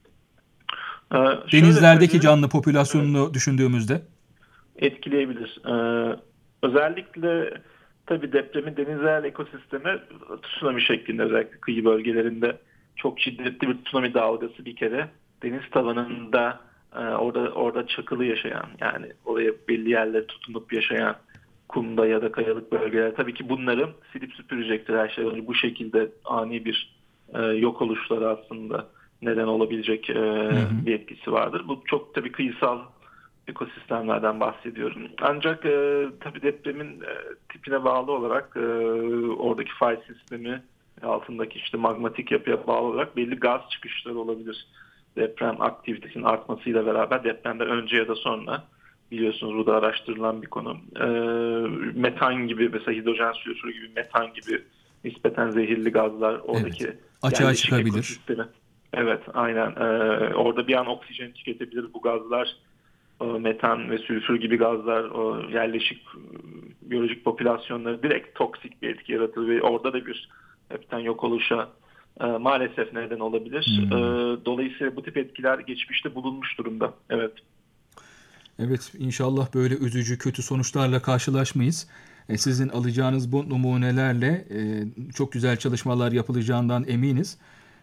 Şöyle Denizlerdeki söyleyeyim, canlı popülasyonunu düşündüğümüzde. etkileyebilir. Özellikle tabii depremin denizler ekosistemi tsunami şeklinde, özellikle kıyı bölgelerinde çok şiddetli bir tsunami dalgası bir kere deniz tavanında orada çakılı yaşayan, yani oraya belli yerlere tutunup yaşayan kumda ya da kayalık bölgeler tabii ki bunları silip süpürecektir her şey önce. Bu şekilde ani bir yok oluşları aslında neden olabilecek bir etkisi vardır. Bu çok tabii kıyısal ekosistemlerden bahsediyorum. Ancak tabii depremin tipine bağlı olarak oradaki fay sistemi, altındaki işte magmatik yapıya bağlı olarak belli gaz çıkışları olabilir. Deprem aktivitesinin artmasıyla beraber depremden önce ya da sonra, biliyorsunuz bu da araştırılan bir konu. Metan gibi, mesela hidrojen sülfürü gibi, metan gibi nispeten zehirli gazlar oradaki Açığa yerleşik çıkabilir. ekosistemi. Evet, aynen. Orada bir an oksijen tüketebilir bu gazlar. Metan ve sülfür gibi gazlar o yerleşik biyolojik popülasyonları direkt toksik bir etki yaratır ve orada da bir hepten yok oluşa maalesef neden olabilir. Dolayısıyla bu tip etkiler geçmişte bulunmuş durumda. Evet. Evet, inşallah böyle üzücü, kötü sonuçlarla karşılaşmayız. Sizin alacağınız bu numunelerle çok güzel çalışmalar yapılacağından eminiz.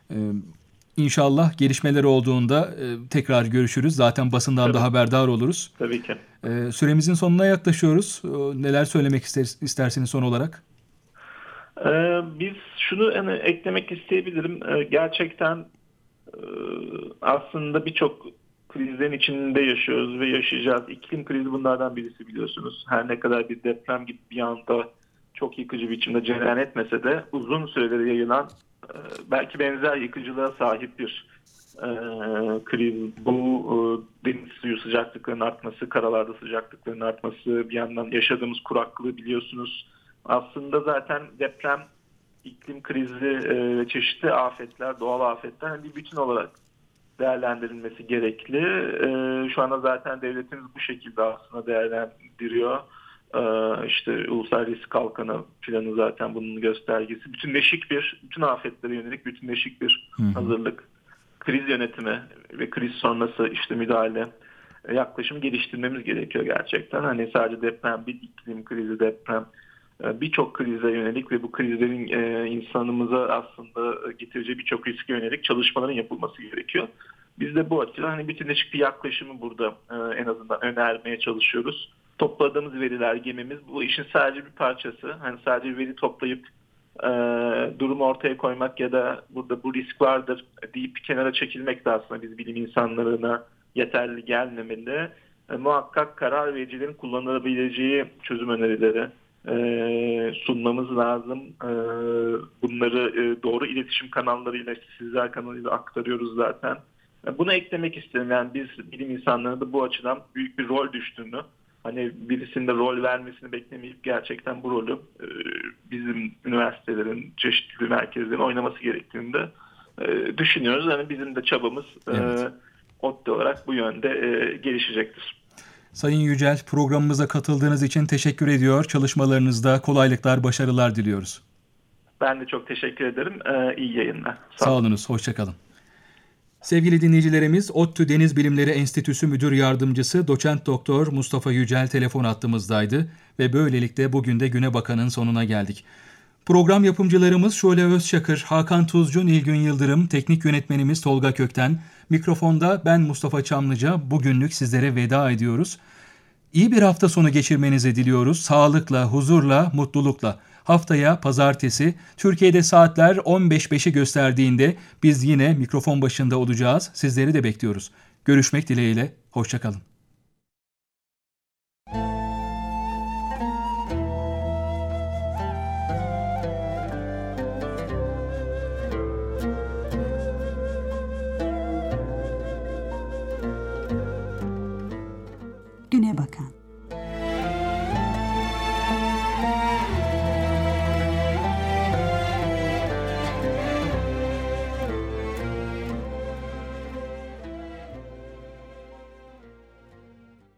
İnşallah gelişmeler olduğunda tekrar görüşürüz. Zaten basından Tabii. da haberdar oluruz. Tabii ki. Süremizin sonuna yaklaşıyoruz. Neler söylemek istersiniz son olarak? Biz şunu eklemek isteyebilirim. Gerçekten aslında birçok krizlerin içinde yaşıyoruz ve yaşayacağız. İklim krizi bunlardan birisi, biliyorsunuz. Her ne kadar bir deprem gibi bir anda çok yıkıcı biçimde cereyan etmese de uzun süreleri yayılan belki benzer yıkıcılığa sahip bir kriz. Bu deniz suyu sıcaklıklarının artması, karalarda sıcaklıkların artması, bir yandan yaşadığımız kuraklığı biliyorsunuz. Aslında zaten deprem, iklim krizi ve çeşitli afetler, doğal afetler bir bütün olarak değerlendirilmesi gerekli. Şu anda zaten devletimiz bu şekilde aslında değerlendiriyor. İşte Ulusal Risk Kalkanı planı zaten bunun göstergesi. Bütün afetlere yönelik bütünleşik bir hazırlık, kriz yönetimi ve kriz sonrası işte müdahale yaklaşımı geliştirmemiz gerekiyor gerçekten. Hani sadece deprem, bir iklim krizi, deprem, birçok krize yönelik ve bu krizlerin insanımıza aslında getireceği birçok riske yönelik çalışmaların yapılması gerekiyor. Biz de bu açıdan hani bütünleşik bir yaklaşımı burada en azından önermeye çalışıyoruz. Topladığımız veriler, gemimiz bu işin sadece bir parçası. Hani sadece veri toplayıp durumu ortaya koymak ya da burada bu risk vardır deyip kenara çekilmek de aslında biz bilim insanlarına yeterli gelmemeli. Muhakkak karar vericilerin kullanılabileceği çözüm önerileri sunmamız lazım. Bunları doğru iletişim kanallarıyla, sizler kanalıyla aktarıyoruz zaten. Bunu eklemek isterim. Yani biz bilim insanlarına da bu açıdan büyük bir rol düştüğünü, hani birisinin de rol vermesini beklemeyip gerçekten bu rolü bizim üniversitelerin, çeşitli merkezlerin oynaması gerektiğini de düşünüyoruz. Yani bizim de çabamız ODTÜ olarak bu yönde gelişecektir. Sayın Yücel, programımıza katıldığınız için teşekkür ediyor. Çalışmalarınızda kolaylıklar, başarılar diliyoruz. Ben de çok teşekkür ederim. İyi yayınlar. Sağ olunuz, hoşçakalın. Sevgili dinleyicilerimiz, ODTÜ Deniz Bilimleri Enstitüsü Müdür Yardımcısı Doçent Doktor Mustafa Yücel telefon hattımızdaydı ve böylelikle bugün de Güne Bakan'ın sonuna geldik. Program yapımcılarımız Şule Özçakır, Hakan Tuzcu, Nilgün Yıldırım, teknik yönetmenimiz Tolga Kökten, mikrofonda ben Mustafa Çamlıca. Bugünlük sizlere veda ediyoruz. İyi bir hafta sonu geçirmenizi diliyoruz. Sağlıkla, huzurla, mutlulukla. Haftaya pazartesi Türkiye'de saatler 15.05'i gösterdiğinde biz yine mikrofon başında olacağız. Sizleri de bekliyoruz. Görüşmek dileğiyle, hoşçakalın. Güne Bakan.